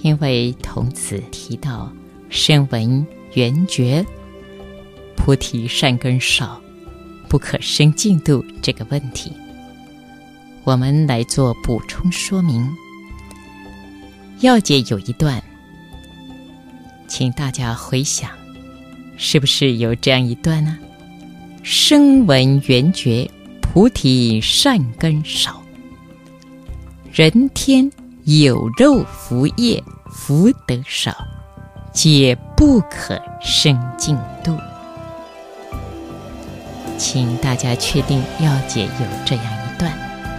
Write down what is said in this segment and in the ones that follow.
因为童子提到声闻缘觉菩提善根少，不可生净土这个问题，我们来做补充说明。要解有一段，请大家回想，是不是有这样一段呢？声闻缘觉菩提善根少，人天有肉福业福德少，皆不可生净土。请大家确定要解有这样一段，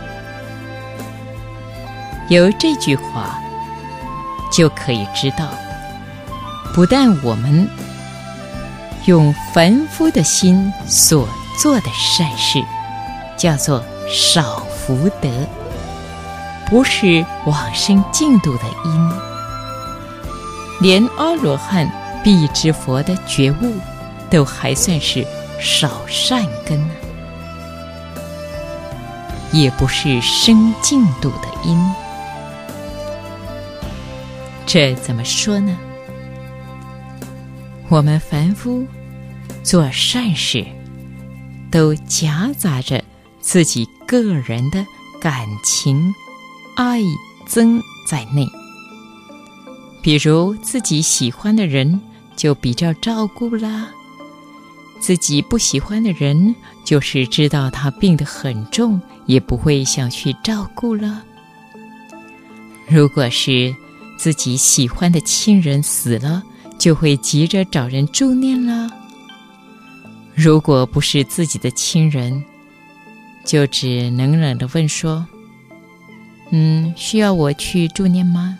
有这句话就可以知道，不但我们用凡夫的心所做的善事叫做少福德，不是往生净土的因，连阿罗汉辟支佛的觉悟都还算是少善根呢，也不是生净土的因。这怎么说呢？我们凡夫做善事都夹杂着自己个人的感情爱憎在内，比如自己喜欢的人就比较照顾啦，自己不喜欢的人就是知道他病得很重也不会想去照顾了。如果是自己喜欢的亲人死了，就会急着找人助念了。如果不是自己的亲人，就只冷冷地问说，需要我去助念吗？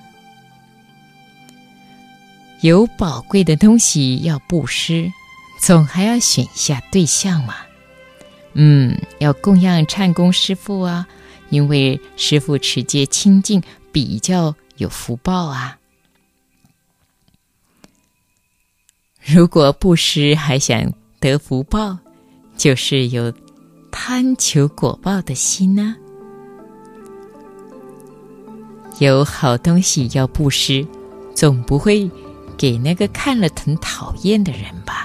有宝贵的东西要布施，总还要选一下对象嘛。要供养忏公师父啊，因为师父持戒清净，比较有福报啊。如果布施还想得福报，就是有贪求果报的心啊。有好东西要布施，总不会给那个看了很讨厌的人吧。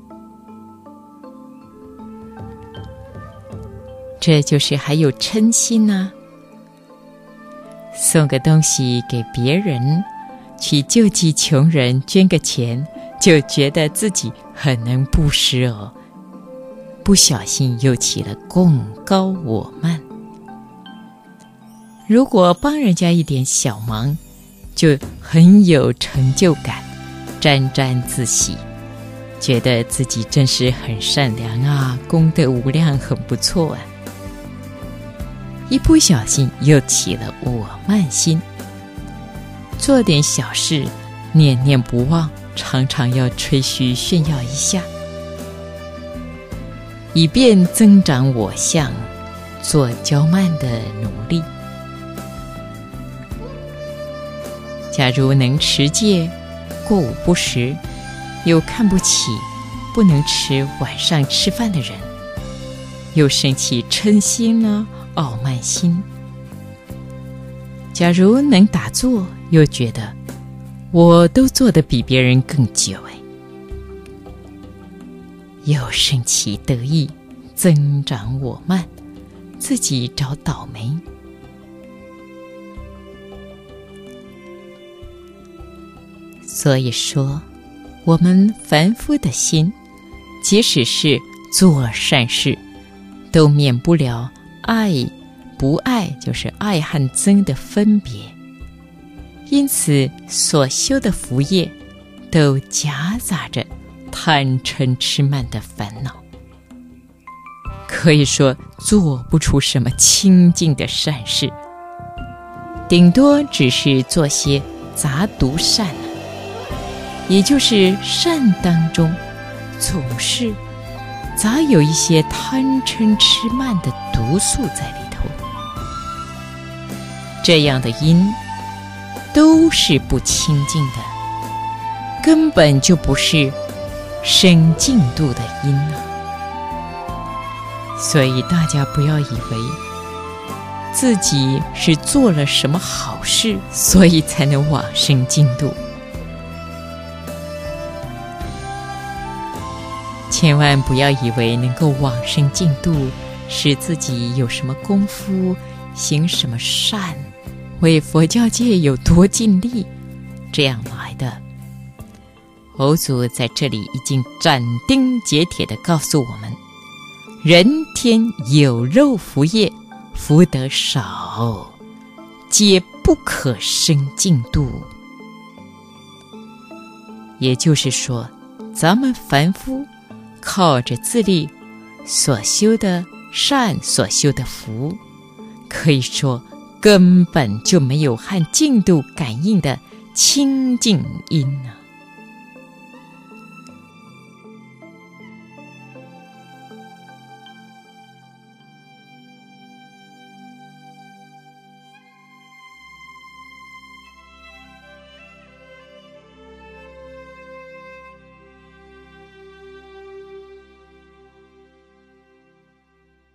这就是还有嗔心啊。送个东西给别人，去救济穷人，捐个钱，就觉得自己很能布施哦，不小心又起了共高我慢。如果帮人家一点小忙，就很有成就感，沾沾自喜，觉得自己真是很善良啊，功德无量，很不错啊。一不小心又起了我慢心，做点小事念念不忘，常常要吹嘘炫耀一下，以便增长我相，做骄慢的努力。假如能持戒，过午不食，又看不起不能吃晚上吃饭的人，又生起嗔心呢，傲慢心。假如能打坐，又觉得我都做得比别人更久又生起得意，增长我慢，自己找倒霉。所以说，我们凡夫的心，即使是做善事，都免不了爱不爱，就是爱和憎的分别。因此所修的福业都夹杂着贪嗔痴慢的烦恼，可以说做不出什么清净的善事，顶多只是做些杂毒善也就是善当中总是杂有一些贪嗔痴慢的毒素在里头，这样的因都是不清净的，根本就不是生净土的因所以大家不要以为自己是做了什么好事，所以才能往生净土。千万不要以为能够往生净土是自己有什么功夫，行什么善，为佛教界有多尽力这样来的。佛祖在这里已经斩钉截铁地告诉我们，人天有肉福业，福德少，皆不可生净土。也就是说，咱们凡夫靠着自力所修的善，所修的福，可以说根本就没有和净土感应的清净因啊。